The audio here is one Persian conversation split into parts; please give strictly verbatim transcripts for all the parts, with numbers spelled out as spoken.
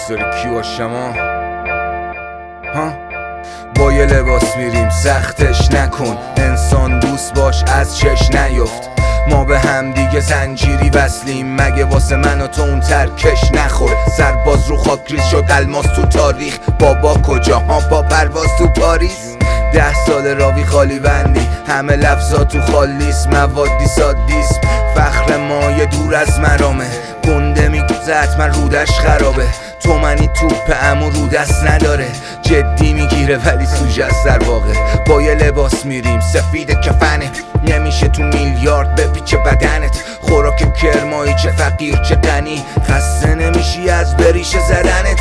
دوست داری کی باشم ها؟ با یه لباس میریم سختش نکن، انسان دوست باش از چش نیفت. ما به هم دیگه زنجیری وصلیم، مگه واسه من و تو اون ترکش نخور. سرباز رو خاک ریز شد الماس تو تاریخ، بابا کجا ها با پرواز تو پاریس. ده سال راوی خالی بندی، همه لفظا تو خالیس، موادی سادیسم. فخر ما یه دور از مرامه، گنده میگوزه حتما رودش خرابه. تو منی توپ امو رو دست نداره، جدی میگیره ولی سوژه از در واقع. با یه لباس میریم سفید کفنه، نمیشه تو میلیارد بپیچه بدنت. خوراک کرمایی چه فقیر چه غنی، خسته نمیشی از بریشه زدنت.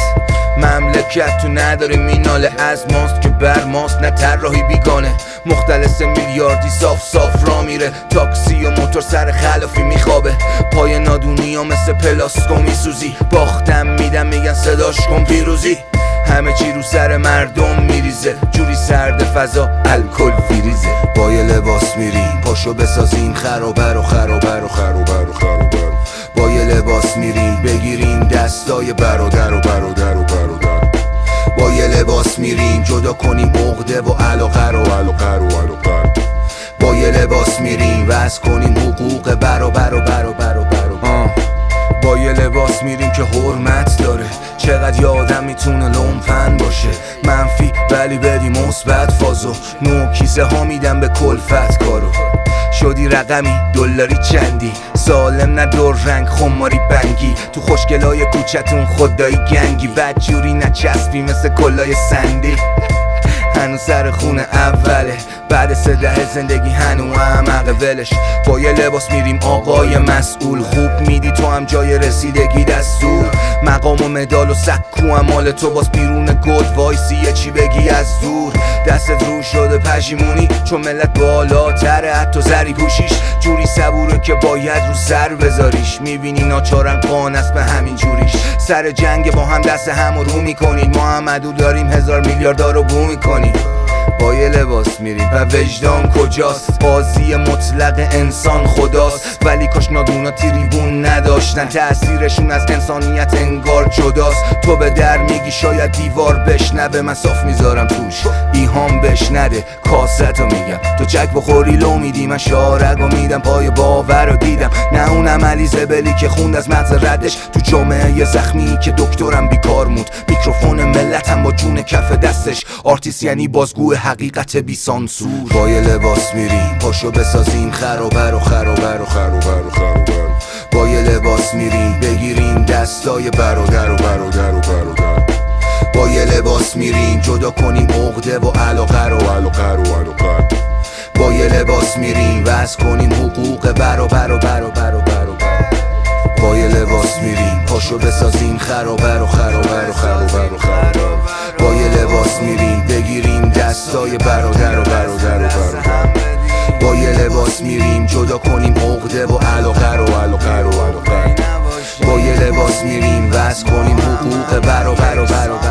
مملکت تو نداره میناله از ماست که بر ماست، نه طراحی بیگانه. مختلس میلیاردی صاف صاف را میره، تاکسی و موتور سر خلافی میخوابه. پای نادونی ها مثل پلاستیکو میسوزی، باختم میدم میگن صداش کن پیروزی. همه چی رو سر مردم میریزه، جوری سرد فضا الکل فریزه. با یه لباس میریم پاشو بسازیم خرابر و خرابر و خرابر و خرابر. با یه لباس میریم بگیریم دستای برادر و برادر و برادر. با یه لباس میریم جدا کنیم عقده و علاقه رو علاقه رو علاقه. با یه لباس میریم وضع کنیم حقوق برابر و برابر و برابر. با یه لباس میریم که حرمت داره، چقدر یه آدم میتونه لومپن باشه. منفی ولی بدی مثبت فازو، نو کیسه ها میدم به کلفت کارو. شدی رقمی دلاری چندی، سالم نه دور رنگ خماری بنگی. تو خوشگلای کوچتون خدایی گنگی، بدجوری نچسبی مثل کلای سندی. هنوز سر خونه اوله، بعد سه دهه زندگی هنو هم عقل ولش. با یه لباس میریم آقای مسئول، خوب میدی تو هم جای رسیدگی دستور. مقام و مدال و سکو هم مال تو، باز بیرون گود وایسی یه چی بگی از دور. دستت رو شده پشیمونی چون ملت بالاتره، حتی زری پوشیش جوری صبوره که باید رو سر بذاریش. میبینی ناچارن قان است به همین جوریش، سر جنگ با هم دست هم رو میکنید. ما هم عدو داریم هزار میلیاردها رو بو میکنیم. با یه لباس میریم و وجدان کجاست، بازی مطلق انسان خداست. ولی کاش نادونا تریبون نداشتن، تأثیرشون از انسانیت انگار جداست. تو به در میگی شاید دیوار بشنوه، من صاف میذارم توش ایهام بشنده. کاستو میگم تو چک بخوری لو میدی، من شارگو میدم پای باور رو دیدم. نه اونم علی زبلی که خوند از مغز ردش، تو جامعه یه زخمی که دکترم بیکار مود. میکروفون ملتم با جون کف دستش، آرتیست یعنی بازگو حقیقت بی سانسور. با یه لباس میریم پاشو بسازیم خرابر و خرابر و خرابر و خرابر. با یه لباس میریم بگیریم دستای برادر و برادر و برادر. با یه لباس میریم جدا کنیم عقده و علاقه رو علاقه رو علاقه. با یه لباس میریم وضع کنیم حقوق برابر و برابر و برابر. با یه لباس میریم پاشو بسازیم خرابر و خرابر و خرابر و خرابر. با یه لباس میریم بگیریم دستای برادر و برادر و برادر. با یه لباس میریم جدا کنیم عقده و علاقه رو علاقه رو علاقه. با یه لباس میریم وضع کنیم حقوق برابر و برابر.